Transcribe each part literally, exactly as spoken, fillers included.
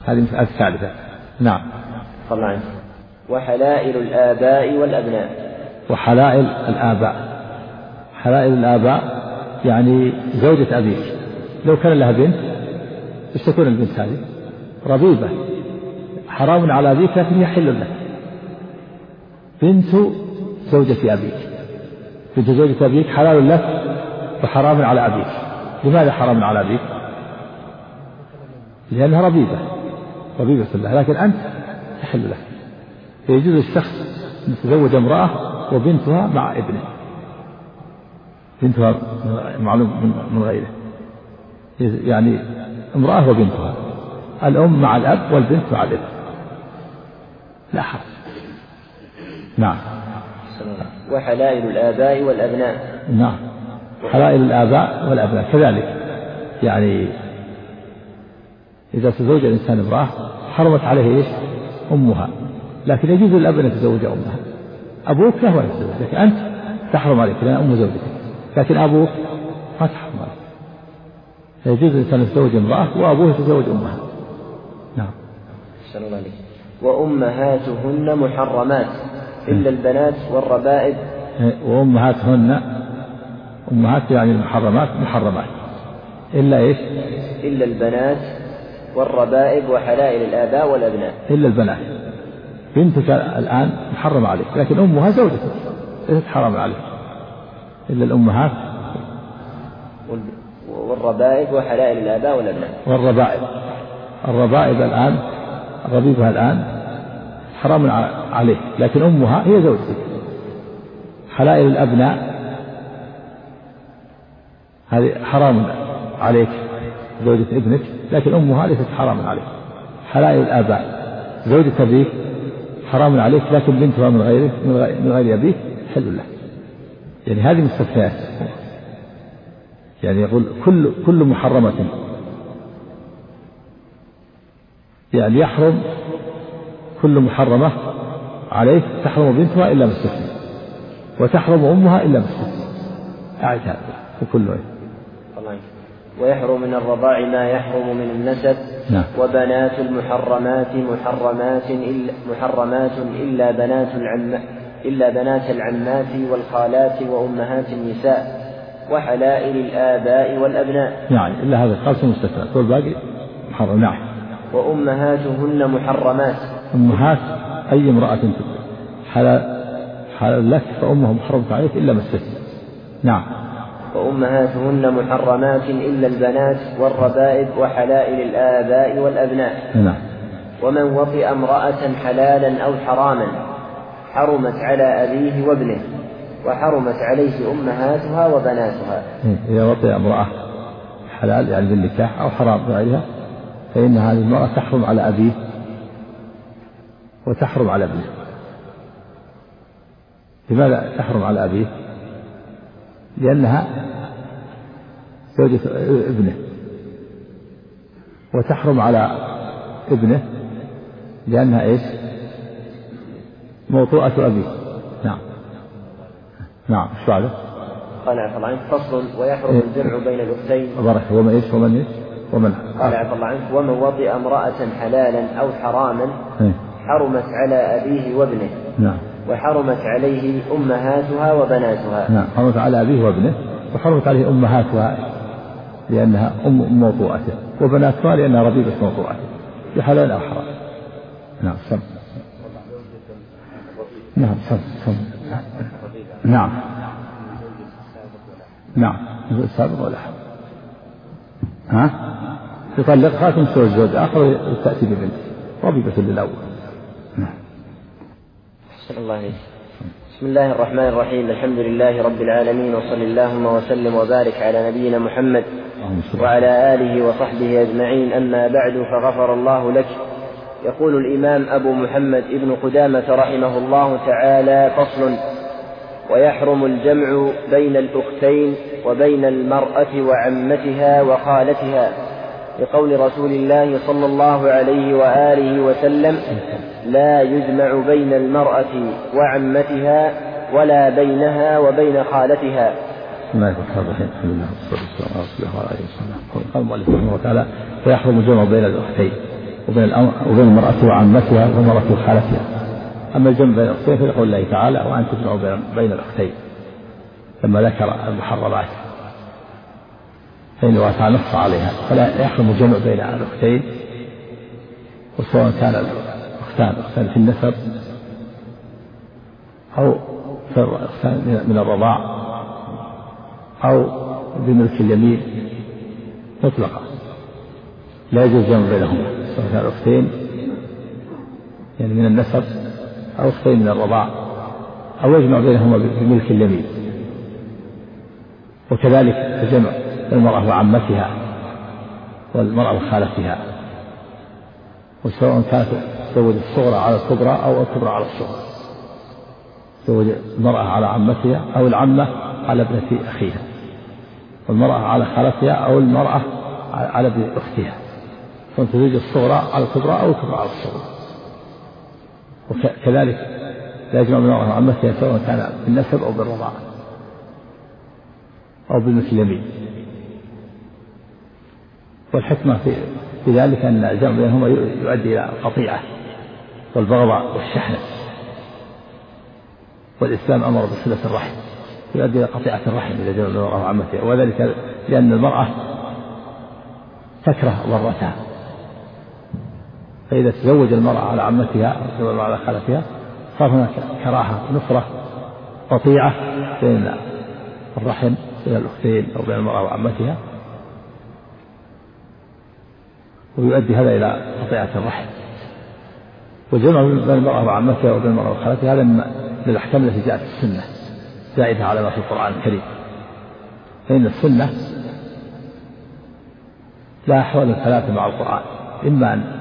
هذه المسألة الثالثة. نعم. طبعا. وحلائل الآباء والأبناء. وحلائل الآباء، حلائل الآباء يعني زوجة أبيك لو كان لها بنت ايش تكون البنت هذه؟ ربيبة، حرام على أبيك لكن هي حل لك. بنت زوجة أبيك، بنت زوجة أبيك حلال لك وحرام على أبيك. لماذا حرام على أبيك؟ لأنها ربيبة، ربيبة الله، لكن أنت تحل لك. فيجوز الشخص أن يتزوج امرأة وبنتها مع ابنه، بنتها معلوم من غيره، يعني امرأة وبنتها، الأم مع الأب والبنت مع الابن، لا حرج. نعم. وحلائل الآباء والأبناء. نعم، حلائل الآباء والأبناء كذلك، يعني إذا تزوج الإنسان امرأة حرمت عليه إيش؟ أمها، لكن يجوز للأب أن يتزوج أمها. أبوك له أن يتزوج، لكن أنت تحرم عليك لأن أم زوجتك، لكن أبوك ما تحرم عليك. يجوز الإنسان يتزوج امرأة وأبوه يتزوج أمها. نعم. صلى الله عليه. وأمهاتهن محرمات إلا البنات والربائب. وأمهاتهن، أمهات يعني المحرمات، محرمات إلا إيش؟ إلا البنات والربائب وحلائل الآباء والأبناء. إلا البنات، بنتك الآن محرم عليك لكن أمها زوجتك ليست حرام عليك، إلا الأمهات والربائب وحلائل الآباء والأبناء. والربائب، الربائب الآن، الربيبة الآن حرام عليه لكن أمها هي زوجتك. حلائل الأبناء هذه حرام عليك زوجة ابنك لكن أمها ليست حرام عليك. حلائل الآباء زوجة أبيك حرام عليك لكن بنتها من غيره من غير أبيك حل له. يعني هذه مستثنيات، يعني يقول كل كل محرمة، يعني يحرم كل محرمة عليك تحرم بنتها إلا مستثنى، وتحرم أمها إلا مستثنى. أعد هذا وكله. ويحرم من الرضاع ما يحرم من النسب. نعم. وبنات المحرمات محرمات إلا محرمات إلا بنات العم إلا بنات العمات والخالات وأمهات النساء وحلائل الآباء والأبناء. يعني إلا هذا الخاص مستثنى، كل باقي محرم. نعم. وأمهاتهن محرمات، أمهات أي امرأة حلال حلال لك فأمه محرمة عليك إلا ما استثنى. نعم. وأمهاتهن محرمات إلا البنات والربائب وحلائل الآباء والأبناء. نعم. ومن وطئ امرأة حلالا أو حراما حرمت على أبيه وابنه وحرمت عليه أمهاتها وبناتها. إذا وطئ امرأة حلال يعني بالنكاح أو حرام بغيرها فإن هذه المرأة تحرم على أبيه وتحرم على ابنه. لماذا تحرم على أبيه؟ لأنها زوجة ابنه، وتحرم على ابنه لأنها إيش؟ موطوءة أبيه. نعم. نعم. شو هذا؟ قال عفى الله عنك فصل ويحرم الجمع بين الأختين. بارك. ومن إيش؟ ومن إيش؟ ومن قال عفى الله عنك ومن وطئ امرأة حلالا أو حراما حرمت على أبيه وابنه. نعم. وحرمت عليه أمهاتها وبناتها. نعم. حرمت على أبيه وابنه، وحرمت عليه أمهاتها لأنها أم موطوءته، وبناتها لأنها ربيبة موطوءته بحلال أو حرام. نعم. سم. نعم. سم. سم. نعم. نعم. السابق ولا حرام. ها؟ تطلقها تنسوا الزوج آخر تأتي ببنت ربيبة للأول. نعم. أحسن الله عليك. بسم الله الرحمن الرحيم. الحمد لله رب العالمين، وصل اللهم وسلم وبارك على نبينا محمد وعلى آله وصحبه أجمعين. أما بعد، فغفر الله لك. يقول الإمام أبو محمد ابن قدامة رحمه الله تعالى: فصل: ويحرم الجمع بين الأختين وبين المرأة وعمتها وخالتها، لقول رسول الله صلى الله عليه وآله وسلم: لا يجمع بين المرأة وعمتها ولا بينها وبين خالتها. بسم الله الرحمن الرحيم. الحمد لله والصلاة والسلام على رسول الله وعلى آله وصحبه. قال المؤلف رحمه الله تعالى: فيحرم الجمع بين الأختين. وبين وبين المرأة وعمتها والمرأة وخالتها. أما الجمع بين الأختين فيقول الله تعالى وأن تجمعوا بين الأختين لما ذكر المحرمات، فإن الله تعالى نص عليها، فلا يحرم الجمع بين الأختين، وسواء كان الأختان أختان في النسب أو أختان من الرضاع أو بملك اليمين مطلقة، لا يجوز الجمع بينهما، سواء كان الأختين يعني من النسب أو أختين من الرضاع، أو يجمع بينهما بملك اليمين. وكذلك الجمع المرأة وعمتها والمرأة وخالتها، وسواء كانت تزوج الصغرى على الكبرى أو الكبرى على الصغرى، تزوج المرأة على عمتها أو العمة على ابنة أخيها، والمرأة على خالتها أو المرأة على ابن أختها، فتزوج الصغرى على الكبرى أو الكبرى على الصغرى. وكذلك لا يجمع المرأة وعمتها سواء كان بالنسب أو بالرضاعة أو بالمثل اليمين. والحكمة في, في ذلك أن الجمع بينهما يؤدي إلى القطيعة والبغضاء والشحنة، والإسلام أمر بصلة الرحم، يؤدي إلى قطيعة الرحم إذا جمع المرأة وعمتها، وذلك لأن المرأة تكره ضرتها، فإذا تزوج المرأة على عمتها أو على خالتها صار هناك كراهة نفرة قطيعة بين الرحم بين الأختين أو بين المرأة وعمتها، ويؤدي هذا إلى قطيعة الرحم. والجمع بين المرأة وعمتها وبين المرأة وخالتها هذا من الأحكام التي جاءت في السنة زائدة على ما في القرآن الكريم، فإن السنة لا أحوال ثلاثة مع القرآن، إما أن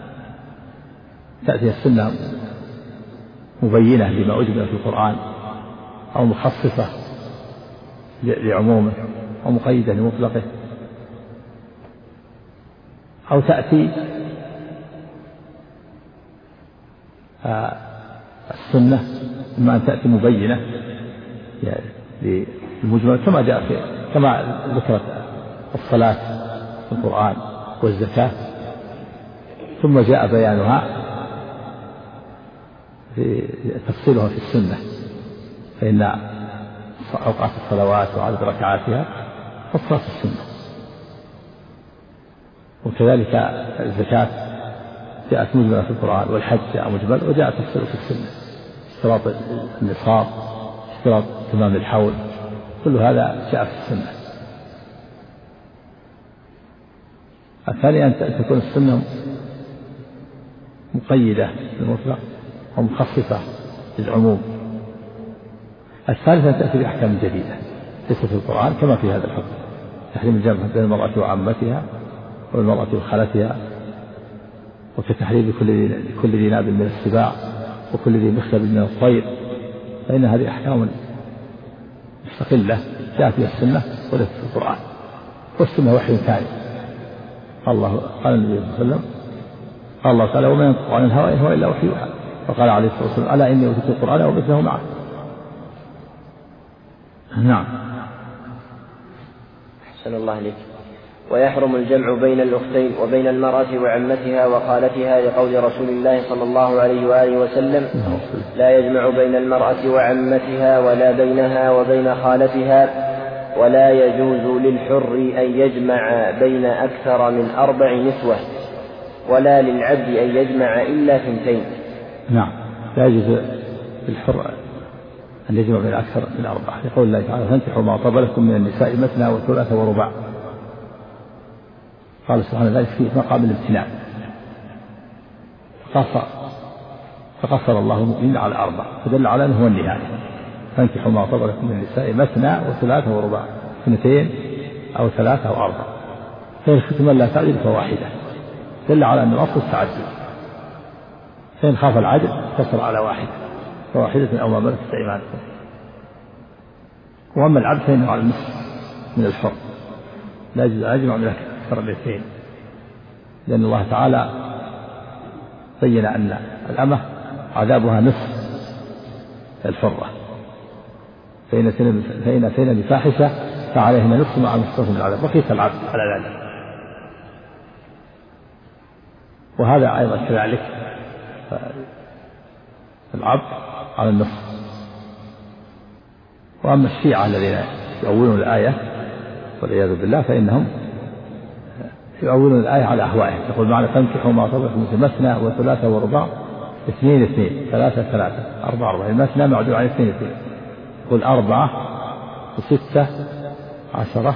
تأتي السنة مبينة لما أجمل في القرآن، أو مخصصة لعمومه، أو مقيدة لمطلقه، أو تأتي آه السنة إما أن تأتي مبينة للمجمل كما جاء في كما ذكرت الصلاة في القرآن والزكاة، ثم جاء بيانها في تفصيلها في السنة، فإن أوقات الصلوات وعدد ركعاتها فصلت السنة. وكذلك الزكاة جاءت مجملة في القرآن، والحج جاء مجمل وجاء تفصيل في السنة، اشتراط النصاب، اشتراط تمام الحول، كل هذا جاء في السنة. الثاني أن تكون السنة مقيدة بالمطلق ومخصصة للعموم. الثالث أن تأتي بأحكام جديدة ليست في القرآن كما في هذا الحكم، تحريم الجمع بين المرأة وعمتها والمرأة وخالتها، وكتحريم كل ذي ناب من السباع وكل ذي مخلب من الطير، فإن هذه أحكام مستقلة جاءت في السنة وليست في القرآن. والسنة وحي ثاني، الله قال النبي صلى الله عليه وسلم قال الله تعالى وما ينطق عن الهوى إن هو إلا وحي يوحى، وقال عليه الصلاة والسلام ألا إني أوتيت القرآن ومثله معه. نعم. أحسن الله عليك. ويحرم الجمع بين الأختين وبين المرأة وعمتها وخالتها لقول رسول الله صلى الله عليه وآله وسلم لا يجمع بين المرأة وعمتها ولا بينها وبين خالتها، ولا يجوز للحر أن يجمع بين أكثر من أربع نسوة، ولا للعبد أن يجمع إلا ثنتين. نعم، لا يجوز للحر أن يجمع بين أكثر من أربعة، لقول الله تعالى فانكحوا ما طاب لكم من النساء مثنى وثلاث ورباع، قال سبحانه ذلك في مقام الامتناع، فقصر الله المؤمنين على أربع، فدل على أنه هو النهاية. فانكحوا ما طاب لكم من النساء مثنى وثلاث ورباع، اثنتين أو ثلاثة أو أربع، فإن خفتم ألا تعدل فواحدة، دل على أن الأصل التعدد، فإن خاف العدل اقتصر على واحدة فواحدة أو ما ملكت أيمانكم. وأما العبد فإنه على النصف من الحر، لا يجوز أن يجمع من أكثر من اثنين، لأن الله تعالى بين أن الأمة عذابها نصف الحرة، فإن أتينا بفاحشة فعليهن نصف ما على المحصنين من العذاب، وقيس العبد على ذلك. وهذا أيضا كذلك العبد على النصف. وأما الشيعة الذين يؤولون الآية والعياذ بالله فإنهم يؤولون الآية على أهوائهم، يقول معنى فانكحوا ما طاب لكم مثنى وثلاثة ورباع اثنين اثنين ثلاثة ثلاثة أربعة أربعة، المثنى معدول على اثنين اثنين، يقول أربعة وستة عشرة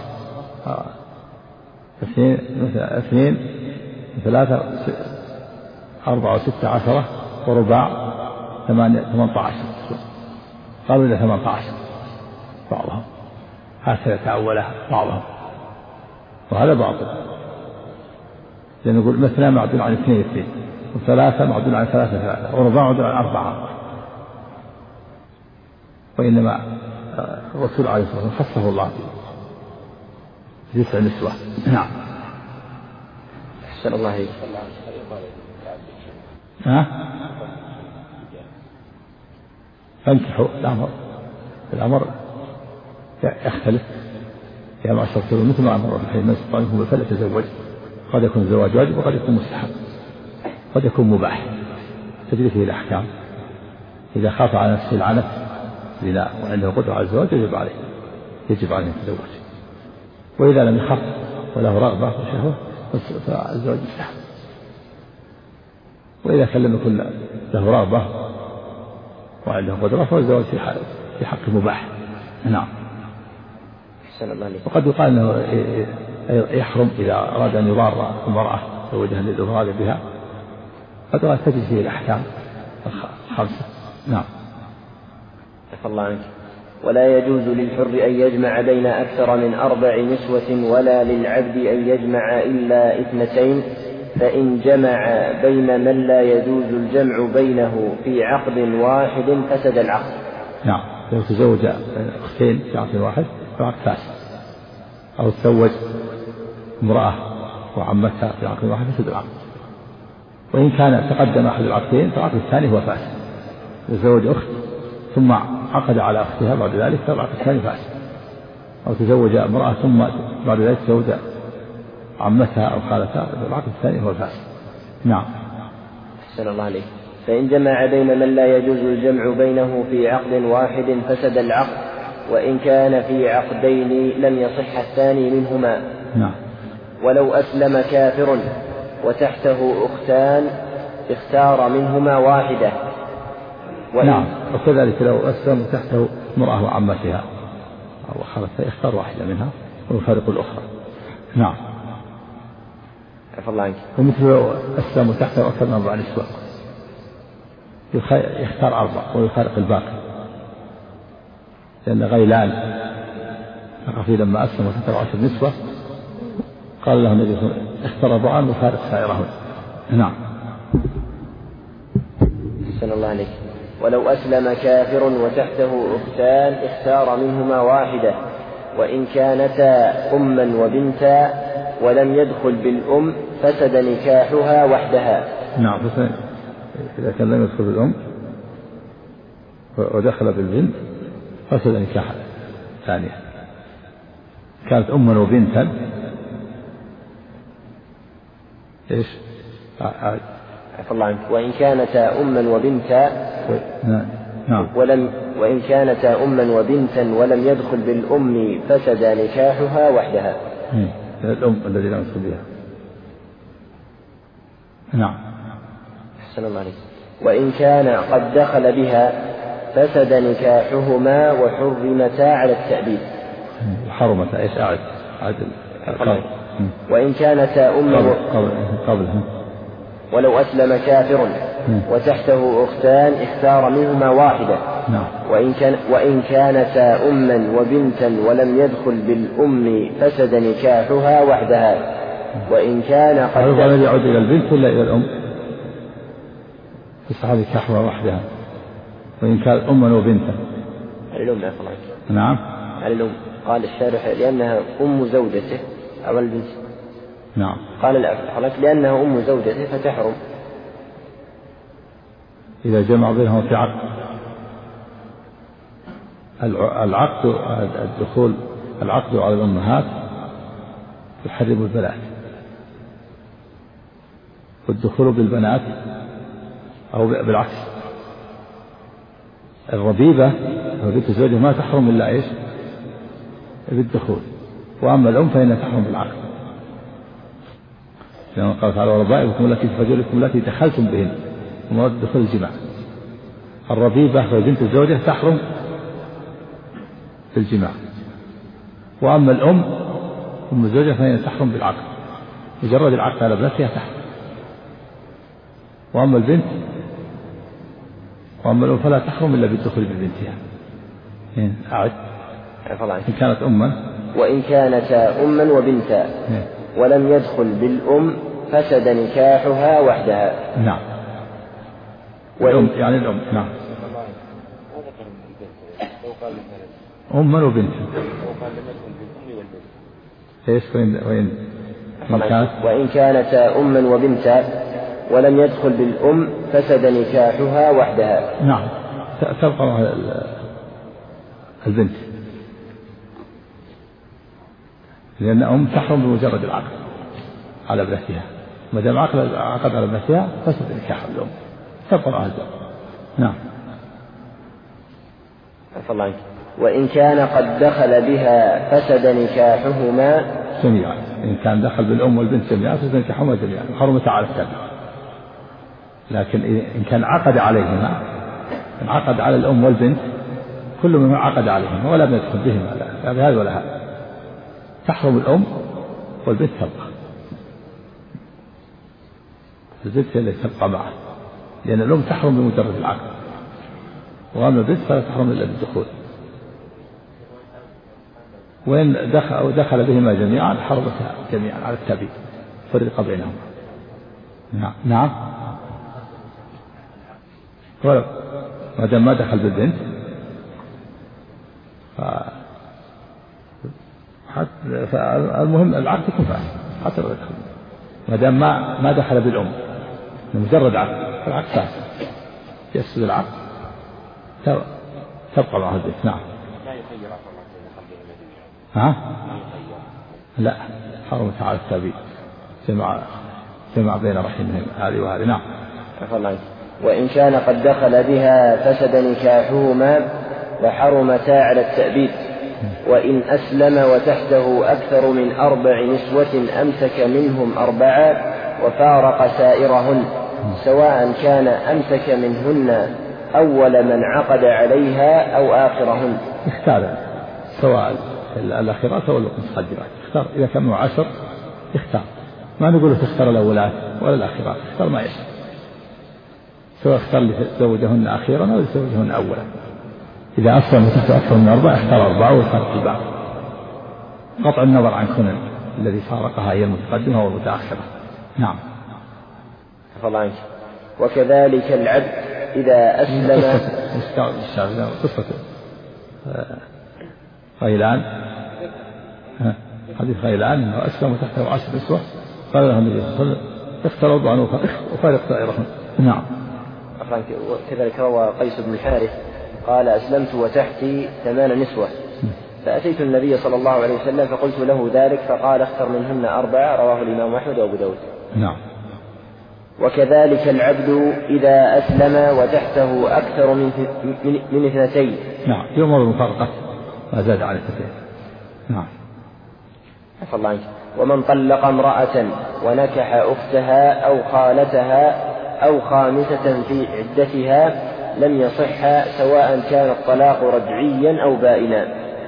اثنين اثنين ثلاثة أربعة وستة عشرة ورباع ثمانية ثمانية عشر، قالوا إلى ثمانية عشر بعضهم، هكذا تأولها بعضهم، وهذا باطل، لأنه يقول مثنى معدول عن اثنين اثنين، وثلاثة معدول عن ثلاثة ثلاثة، ورباع معدول عن أربعة. وإنما الرسول عليه الصلاة والسلام خصه الله بتسع نسوة. نعم. أحسن الله عليك. ها؟ فانكحوا، الأمر الأمر يختلف يا معشر الشباب مثل ما أمر الحين من استطاع منكم فليتزوج، قد يكون الزواج واجب وقد يكون مستحب، قد يكون مباح تجري فيه الأحكام. إذا خاف على نفسه العنت زنا وعنده قدرة على الزواج يجب عليه يجب عليه يتزوج، وإذا لم يخف وله رغبة وشهوة فالزواج مستحب، وإذا كان لم يكن له رغبة وعنده قدرة فالزواج في حق مباح. نعم. وقد يقال أنه يحرم إذا أراد أن يضار المرأة زوجها للإضرار بها، قد تجد فيه الأحكام الخمسة. نعم. الله عنك. ولا يجوز للحر أن يجمع بين أكثر من أربع نسوة، ولا للعبد أن يجمع إلا اثنتين، فإن جمع بين من لا يجوز الجمع بينه في عقد واحد فسد العقد. نعم. لو تزوج أختين في عقد واحد فعقد فاسد، أو تزوج امرأة وعمتها في عقد واحد فسد العقد. وإن كان تقدم أحد العقدين فالعقد الثاني هو فاسد. تزوج أخت ثم عقد على أختها بعد ذلك فالعقد الثاني فاسد، أو تزوج امرأة ثم بعد ذلك تزوج عمتها أو خالتها فالعقد الثاني هو الفاسد. نعم. أحسن الله عليك. فإن جمع بين من لا يجوز الجمع بينه في عقد واحد فسد العقد، وإن كان في عقدين لم يصح الثاني منهما. نعم. ولو أسلم كافر وتحته أختان اختار منهما واحدة. نعم. وكذلك لو أسلم تحته امرأة وعمتها أو خالتها يختار واحدة منها ويفارق الأخرى. نعم. عفى الله عنك. ومثل لو أسلم تحته أكثر من أربع نسوة يختار أربع ويفارق الباقي، لأن غيلان الرفيق لما أسلم وتحته عشر نسوة قال له النبي صلى الله عليه وسلم اختار أربعا وفارق سائرهن. نعم. أحسن الله عليك. ولو أسلم كافر وتحته أختان اختار منهما واحدة، وإن كانتا أما وبنتا ولم يدخل بالأم فسد نكاحها وحدها. نعم. إذا كان لم يدخل بالأم ودخل بالبنت فسد نكاحها ثانية. كانت أما وبنتا إيش؟ عفى الله عنك. وإن كانتا أما وبنتا نعم. ولم وإن كانتا أما وبنتا ولم يدخل بالأم فسد نكاحها وحدها. الأم الذي لم يدخل بها. نعم. أحسن الله عليك. وإن كان قد دخل بها فسد نكاحهما وحرمتا على التأبيد. حرمتا إيش؟ أعد عدل. وإن كانتا أما قبل قبل ولو أسلم كافر وتحته أختان اختار منهما واحدة. نعم. وإن كان وإن كانتا أما وبنتا ولم يدخل بالأم فسد نكاحها وحدها. وإن كان قد هل يعود إلى البنت ولا إلى الأم؟ تصح نكاحها وحدها. وإن كان أما وبنتا على الأم. أفضل. نعم. على الأم. قال الشارح لأنها أم زوجته أو البنت. نعم. قال الأفضل لأنها أم زوجته فتحرم إذا جمع بينهم في عقد. العقد الدخول العقد على الأمهات يحرم البنات، والدخول بالبنات أو بالعكس. الربيبة بنت زوجها ما تحرم إلا إيش؟ بالدخول. وأما الأم فإنها تحرم بالعقد، لأن قال تعالى وربائبكم التي في حجوركم التي دخلتم بهن ومراد دخول الجماع. الربيبة بنت زوجها تحرم بالجماع، وأما الأم أم زوجها فإنها تحرم بالعقد، مجرد العقد على ابنتها تحرم. وأما البنت وأما الأم فلا تحرم إلا بالدخول ببنتها. أعد. إن كانت أما وإن كانتا أما وبنتا ولم يدخل بالأم فسد نكاحها وحدها. نعم. والأم يعني الأم. نعم. أما وبنتا. إيش وين وين وإن كانتا أما وبنتا ولم يدخل بالأم فسد نكاحها وحدها. نعم. تبقى البنت، لأن أم تحرم بمجرد العقد على ابنتها، ما دام عقد عقد على ابنتها فسد نكاح الأم، تبقى معها الزوج. نعم. الله. وإن كان قد دخل بها فسد نكاحهما جميعا. إن كان دخل بالأم والبنت جميعا فسد نكاحهما جميعا، حرمت على التابع. لكن إن كان عقد عليهما، إن عقد على الأم والبنت كل من عقد عليهما ولا يدخل بهما، لا بهذا ولا هذا، تحرم الأم والبنت تبقى، البنت هي التي تبقى معه، لأن الأم تحرم بمجرد العقد، وأما البنت فلا تحرم إلا بالدخول. وإن دخل, دخل بهما جميعا حرمتها جميعا على التابع، فرق بينهما. نعم. نعم. ولو ما دام ما دخل بالبنت فالمهم العقد يكون فاسد حتى لو دخل، ما دام ما ما دخل بالأم مجرد عقد فالعقد فاسد، يفسد العقد تبقى مع البنت. نعم. ها؟ لا، حرمت على التابع، جمع جمع بين رحمهم هذه وهذه. نعم. وإن كان قد دخل بها فسد نكاحهما وحرمتا على التأبيد. وإن أسلم وتحته أكثر من أربع نسوة أمسك منهم أربعة وفارق سائرهن، سواء كان أمسك منهن أول من عقد عليها أو آخرهن. اختار سواء الأخيرات أو المتقدمات، اختار. إذا كانوا عشر اختار، ما نقول تختار الأولات ولا الأخيرات، اختار ما يشاء، سواء اختار لتزوجهن أخيرا أو لتزوجهن أولا. إذا أصلا تحت أكثر من أربعة اختار أربعة وفارق البعض، قطع النظر عن كون الذي فارقها هي المتقدمة والمتأخرة. نعم. وكذلك العبد إذا أسلم. قصة غيلان، حديث غيلان أنه أسلم وتحته عشر نسوة، قال له النبي صلى الله عليه وسلم اختر أربعا وفارق سائرهم. نعم. كذلك روى قيس بن الحارث قال أسلمت وتحتي ثمان نسوة، فأتيت النبي صلى الله عليه وسلم فقلت له ذلك فقال اختر منهن أربعة، رواه الإمام أحمد وأبو داود. نعم. وكذلك العبد إذا أسلم وتحته أكثر من من اثنتين. نعم. يؤمر المفارقة ما زاد على اثنتين. نعم. عفى الله عنك. ومن طلق امرأة ونكح أختها أو خالتها أو خامسة في عدتها لم يصح، سواء كان الطلاق رجعيا أو بائنا.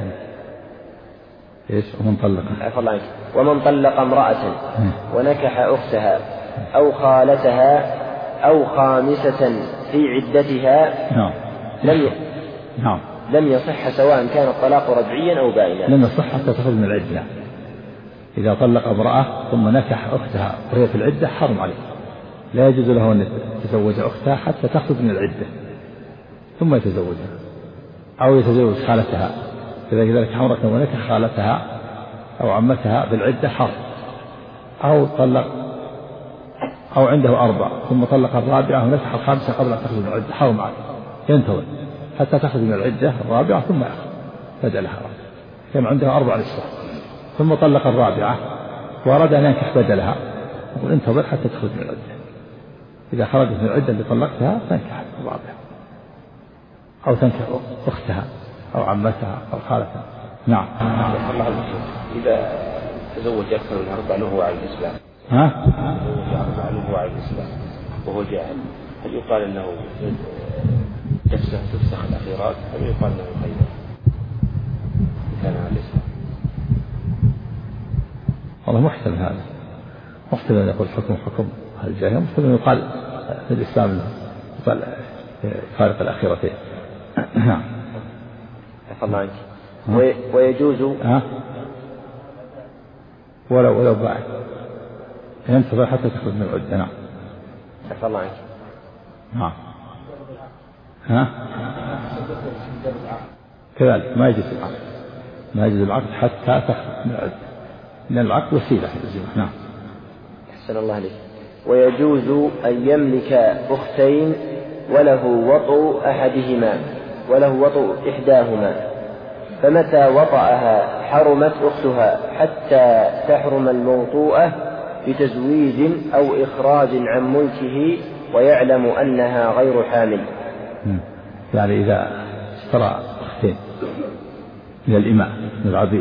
إيش؟ ومن طلق عفى الله عنك. ومن طلق امرأة ونكح أختها أو خالتها أو خامسة في عدتها نعم. لم نعم. لم يصح، سواء كان الطلاق رجعيا أو بائنا. لم يصح حتى تخرج من العدة. إذا طلق امرأة ثم نكح أختها وهي في العدة حرم عليه، لا يجوز له أن يتزوج أختها حتى تخرج من العدة ثم يتزوجها، أو يتزوج خالتها. كذلك حمرة ونكح خالتها أو عمتها بالعدة حرم، أو طلق أو عنده أربع ثم طلق الرابعة ونكح الخامسة قبل أن تخرج من العدة حرم عليه، ينتظر حتى تخرج من العدة الرابعة ثم يأخذ بدلها. كان عنده أربع نسوة ثم طلق الرابعة وأراد أن ينكح بدلها، يقول انتظر حتى تخرج من العدة. إذا خرجت من العدة اللي طلقتها تنكح بعضها أو تنكح أختها أو عمتها أو خالتها. نعم. إذا تزوج أكثر من أربع له على الإسلام ها؟ تزوج أربع له على الإسلام وهو جاهل هل يقال أنه تفسخ تفسخ الأخيرات أم يقال أنه يخير كان على الإسلام؟ والله محتمل هذا، محتمل أن يقول حكم حكم الجاهل، محتمل أن يقال في الإسلام يقال فارق الأخيرتين. نعم. الله عنك. ويجوز ها؟ ولو ولو باع ينتظر حتى تخرج من العدة. نعم. الله عنك. نعم. ها؟ كذلك ما يجوز العقد، ما يجوز العقد حتى تخرج من العدة، لأن العقد وسيلة. نعم. أحسن الله عليك. ويجوز أن يملك أختين وله وطء أحدهما وله وطء إحداهما، فمتى وطأها حرمت أختها حتى تحرم الموطوءة بتزويج أو إخراج عن ملكه ويعلم أنها غير حامل. يعني إذا اشترى أختين من الإماء من العبيد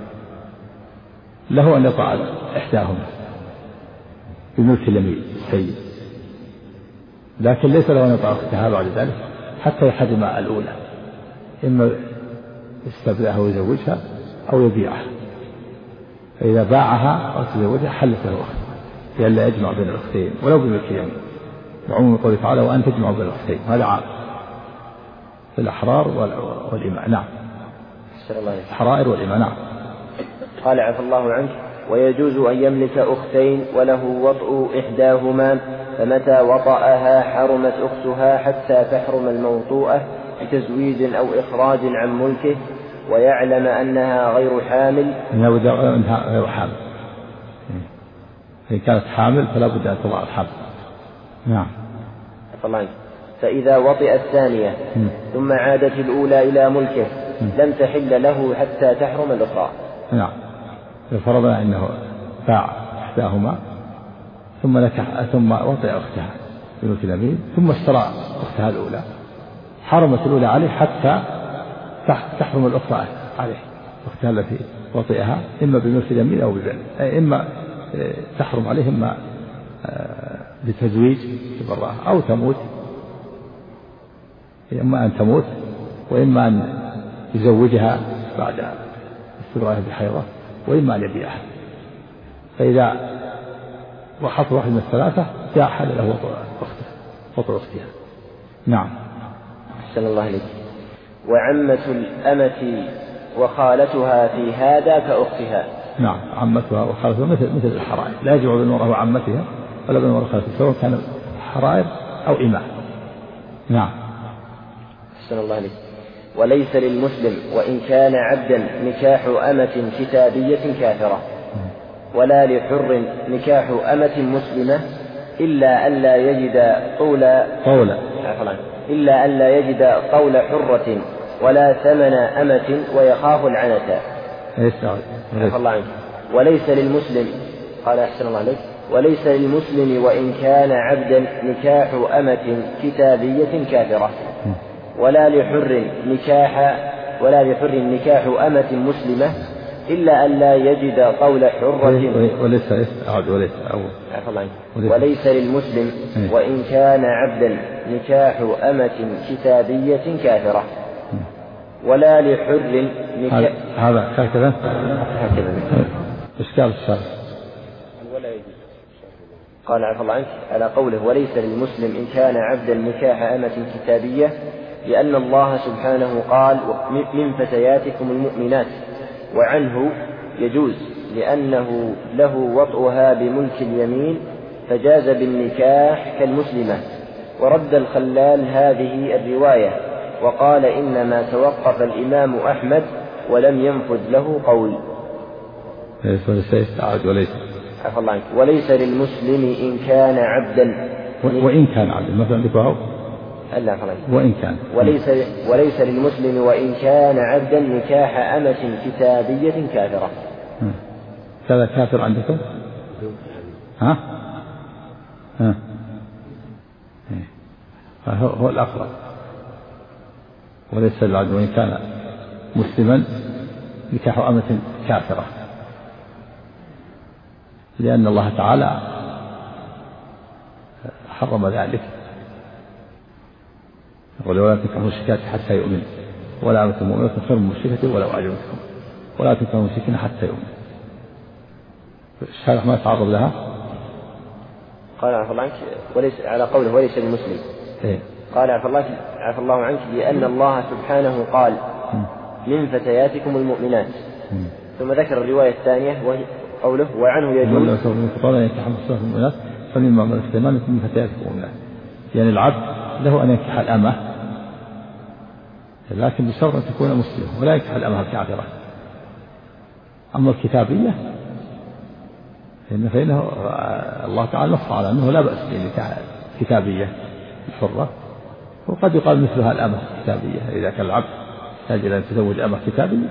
له أن يطأ إحداهما بملك اليمين السيد، لكن ليس له أن يطأ أختها بعد ذلك حتى يحرم الأولى، إما يستبدلها ويزوجها أو يبيعها، فإذا باعها أو تزوجها حلت له أخت لئلا يجمع بين الأختين ولو بملك اليمين، بعموم قوله تعالى وأن تجمع بين الأختين، هذا عام في الأحرار والإماء. نعم. الحرائر والإماء. نعم. قال عفى الله عنك. ويجوز أن يملك أختين وله وطء إحداهما، فمتى وطأها حرمت أختها حتى تحرم الموطوءة بتزويج أو إخراج عن ملكه ويعلم أنها غير حامل. أنها غير حامل، إن كانت حامل فلا بد أن تضع الحمل. نعم. طبعا. فإذا وطئ الثانية ثم عادت الأولى إلى ملكه لم تحل له حتى تحرم الأخرى. نعم. فرضنا أنه باع إحداهما ثم نكح ثم وطئ أختها بملك اليمين ثم اشترى أختها الأولى، حرمت الأولى عليه حتى تحرم الأخرى عليه، أختها التي وطئها إما بملك اليمين أو ببيع، إما تحرم عليه إما بتزويج تبرأها أو تموت، إما أن تموت وإما أن يزوجها بعد استبراءها بحيضة وإما أن يبيعها، فإذا وحصل واحد من الثلاثة جاء حل له وطء أختها. نعم. أحسن الله عليك. وعمة الأمة وخالتها في هذا كأختها. نعم. عمتها وخالتها مثل مثل الحرائر، لا يجمع بين المرأة وعمتها ولا بين المرأة وخالتها سواء كان حرائر أو إماء. نعم. أحسن الله عليك. وليس للمسلم وإن كان عبدا نكاح أمة كتابية كافرة، ولا لحر نكاح أمة مسلمة إلا أن لا يجد طول طول إلا أن لا يجد طول حرة ولا ثمن أمة ويخاف العنة. وليس للمسلم قال أحسن الله عليك. وليس للمسلم وإن كان عبدا نكاح أمة كتابية كافرة، ولا لحر نكاح ولا لحر نكاح أمة مسلمة إلا أن لا يجد قول حرة. وليس وليس وليس للمسلم وإن كان عبدا نكاح أمة كتابية كافرة، ولا لحر نكاح. هذا هكذا إشكال الشرع. قال عفى الله عنك على قوله وليس للمسلم إن كان عبدا نكاح أمة كتابية، لأن الله سبحانه قال من فتياتكم المؤمنات، وعنه يجوز لأنه له وطئها بملك اليمين فجاز بالنكاح كالمسلمة. ورد الخلال هذه الرواية وقال إنما توقف الإمام أحمد ولم ينفذ له قول. وليس وليس للمسلم إن كان عبدا وإن كان عبدا مثلا ذكره وإن كان وليس وليس للمسلم وإن كان عبدا نكاح أمة كتابية كافرة. كذا كافر عندكم؟ ها؟ ها؟ هو, هو الأقرب. وليس للعبد وإن كان مسلما نكاح أمة كافرة، لأن الله تعالى حرم ذلك، ولا تنكحوا المشركات حتى يؤمن ولا أمة مؤمنة خير من مشركة ولو أعجبتكم ولا تنكحوا المشركين حتى يؤمن. الشارع ما تعرض لها. قال عفى الله عنك وليس على قوله وليس المسلم. إيه؟ قال عفى الله عفى الله عنك لأن الله سبحانه قال من فتياتكم المؤمنات. م. ثم ذكر الرواية الثانية وهي قوله وعنه يجوز فمما ملكت أيمانكم من فتياتكم المؤمنات، يعني العبد له أن ينكح الأمة لكن بشرط أن تكون مسلمة ولا ينكح الأمة الكافرة. أما الكتابية فإن فإنه الله تعالى نص على أنه لا بأس بنكاح كتابية الحرة، وقد يقال مثلها الأمة الكتابية إذا كان العبد يجب أن يتزوج أمة كتابية.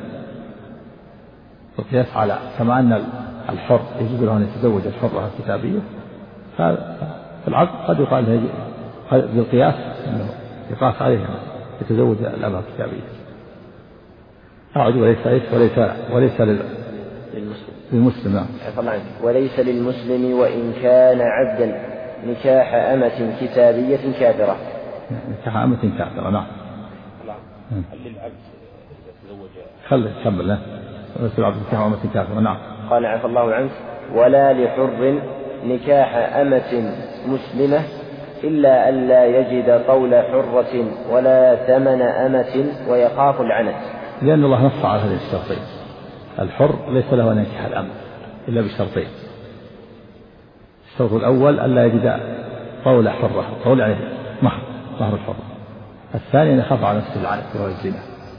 وقياس على كما أن الحر يجوز له أن يتزوج الحرة الكتابية، فالعبد قد يقال له بالقياس أنه يقاس عليه يتزوج الأمة الكتابية. أعد وليس وليس وليس للمسلم. وليس للمسلم وإن كان عبدا نكاح أمة كتابية كافرة. نكاح أمة كافرة. نعم. هل للعبد يتزوج؟ خل كمل له. وليس للعبد نكاح أمة كافرة. نعم. قال عفى الله عنك ولا لحر نكاح أمة مسلمة إلا ألا يجد طول حرة ولا ثمن أمة ويخاف العنت. لأن الله نص على هذه الشرطين. الحر ليس له أن ينكح الأمة إلا بشرطين. الشرط الأول ألا يجد طول حرة، طول يعني مهر مهر الحرة. الثاني أن يخاف على نفسه العنت وهو الزنا.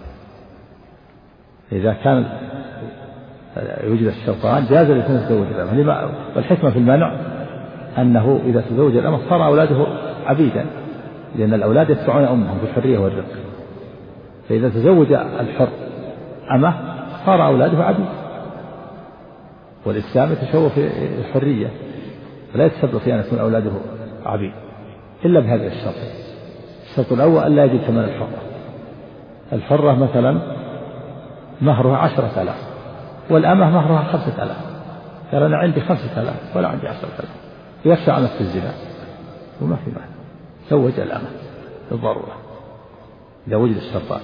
إذا كان يوجد الشرطان جاز الإنسان يتزوج الأمة. والحكمة في المنع أنه إذا تزوج الأمة صار أولاده عبيدا، لأن الأولاد يتبعون أمهم في الحرية والرق. فإذا تزوج الحر أمة صار أولاده عبيد، والإسلام يتشوف في الحرية فلا يتسبب في أن يكون أولاده عبيد إلا بهذا الشرط. الشرط الأول ألا يجد ثمن الحرة. الحرة مثلا مهرها عشرة آلاف والأمة مهرها خمسة آلاف، قال أنا عندي خمسة آلاف ولا عندي عشرة آلاف، يخشى على نفس الزنا وما في معنى زوج الأمة بالضرورة إذا وجد الشرطان.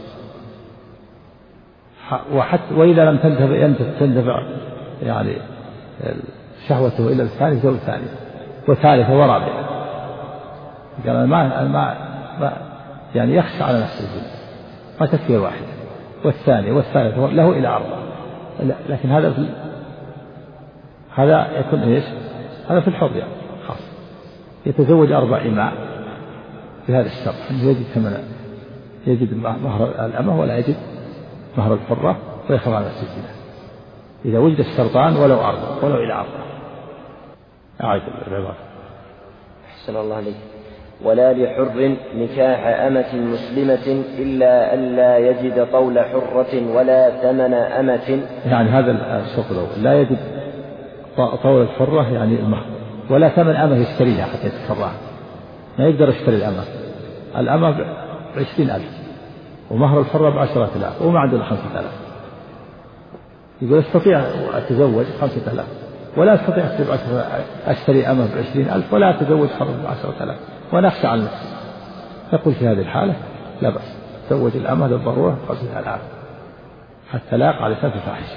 وحتى وإذا لم تندفع تندفع يعني شهوته إلى الثاني زوج ثاني وثالثة ورابعة، قال ما ما ما يعني يخشى على نفسه الزنا ما تكفي واحد والثاني والثالث له إلى أربعة. لكن هذا في هذا يكون إيش؟ هذا في الحر يعني خاص يتزوج أربع إماء بهذا الشرط أنه يجد ثمن يجد مهر الأمة ولا يجد مهر الحرة ويخاف على نفسه الزنا إذا وجد الشرطان ولو أربعة ولو إلى أربعة. أعيد العبارة. أحسن الله عليك. ولا لحر نكاح أمة مسلمة إلا ألا يجد طول حرة ولا ثمن أمة. يعني هذا الشرط الأول لا يجد طول الحرة يعني المهر ولا ثمن أمة يشتريها حتى يتكرها، ما يقدر يشتري الأمة. الأمة بعشرين ألف ومهر الحرة بعشرة آلاف وما عنده خمسة آلاف، يقول استطيع أتزوج خمسة آلاف ولا أستطيع أشتري أمة بعشرين ألف ولا أتزوج حرة بعشرة آلاف وأنا أخشى على نفسي. يقول في هذه الحالة لا بأس تزوج الأمة للضرورة خمسة آلاف حتى لا يقع لسان في الفاحشة.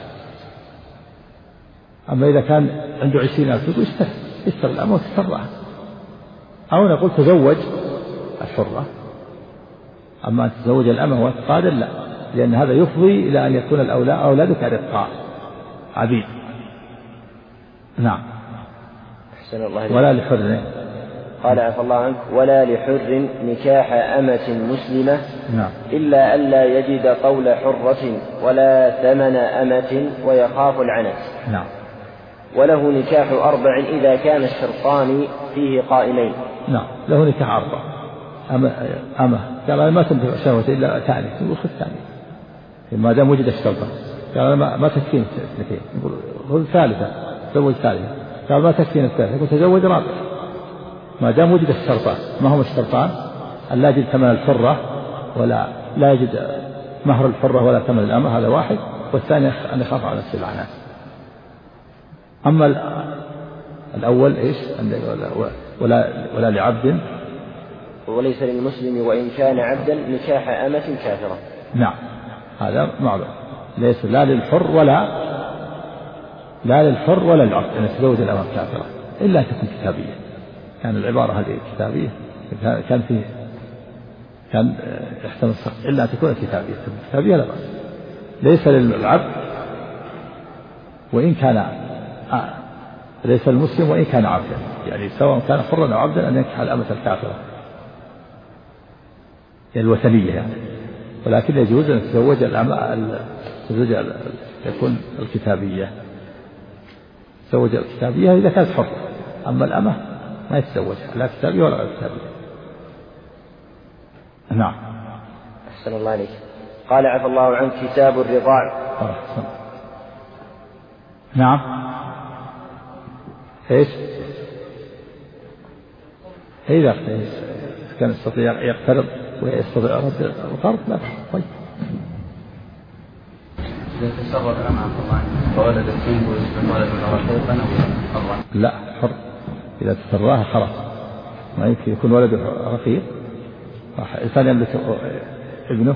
أما إذا كان عنده عشرين ألف يقول اشتري اشتري الأمة وتسرعها، أو نقول تزوج الحرة. أما أن تزوج الأمة وتقادر لا، لأن هذا يفضي إلى أن يكون الأولاد أولادك رقاء عبيد. نعم. أحسن الله. ولا لحر. قال عفى الله عنك ولا لحر نكاح أمة مسلمة. نعم. إلا ألا يجد طول حرة ولا ثمن أمة ويخاف العنت. نعم. وله نكاح أربع إذا كان الشرطان فيه قائمين. نعم له نكاح أربع. أمة أمة قال ما تنفع شهوة إلا ثاني يقول خذ ثاني ما دام وجد الشرطان. قال ما ما تكفين اثنتين يقول خذ ثالثة تزوج ثالثة. قال ما تكفين الثالثة يقول تزوج رابعة ما دام وجد الشرطان. ما هم الشرطان؟ أن لا يجد ثمن الحرة ولا لا يجد مهر الحرة ولا ثمن الأمة، هذا واحد. والثاني أن يخاف على نفسه العنان. أما الأول إيش؟ ولا ولا لعبد وليس للمسلم وإن كان عبدا نكاح أمة كافرة. نعم هذا معروف، ليس لا للحر ولا لا للحر ولا للعبد أن يتزوج الأمة كافرة إلا أن تكون كتابية. كان العبارة هذه كتابية، كان فيه كان يحتمل الصح إلا أن تكون كتابية. كتابية لا بأس. ليس للعبد وإن كان آه. ليس المسلم وإن كان عبدا، يعني سواء كان حرا أو عبدا أن ينكح الأمة الكافرة يعني الوثنية يعني. ولكن يجوز أن يتزوج الأمة تزوج يكون الكتابية، تزوج الكتابية إذا كانت حرة. أما الأمة ما يتزوجها لا كتابية ولا غير كتابية. نعم. أحسن الله عليك. قال عفى الله عنك كتاب الرضاع. نعم. ايش؟ إذا كان يستطيع يقترض ويستطيع رد القرض لا طيب. إذا تسرب الأمام فولد الثنب ويصبح ولد رقيقا أو حرا؟ لا حر. إذا تسراها خلاص ما يمكن يكون ولد رقيق. الإنسان يملك ابنه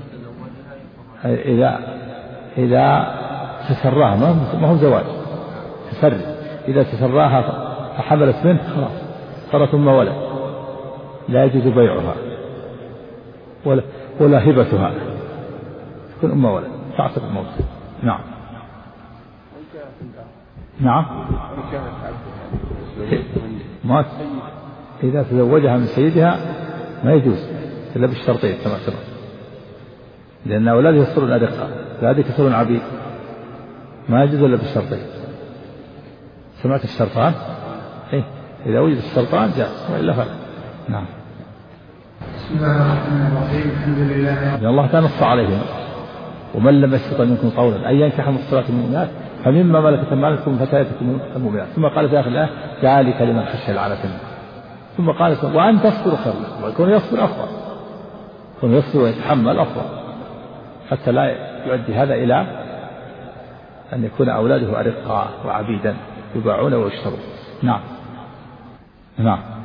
إذا إذا تسراها ما هو زواج تسري. إذا تسراها فحملت منه خلاص صارت أم ولد لا يجوز بيعها ولا ولا هبتها، تكون أم ولد تعصب الموت. نعم. نعم. ما إذا تزوجها من سيدها ما يجوز إلا بالشرطين كما سبق، لأن أولاده يصيرون أدقاء فهذه يصيرون عبيد، ما يجوز إلا بالشرطين. سمعت الشرطان؟ إيه إذا وجد الشرطان جاء وإلا فلا. نعم. بسم الله الرحمن الرحيم. الحمد لله. إن الله تعالى نص عليهم ومن لم يستطع منكم قولا أن ينكح المحصنات المؤمنات فمما ملكت أيمانكم من فتياتكم المؤمنات. ثم قال في آخر الآية ذلك لمن خشي العنة منكم. ثم قال وأن تصبروا خير لكم، ويكون يصبر أفضل، يكون يصبر ويتحمل أفضل، حتى لا يؤدي هذا إلى أن يكون أولاده أرقاء وعبيدا يباعون ويشترون. نعم. نعم.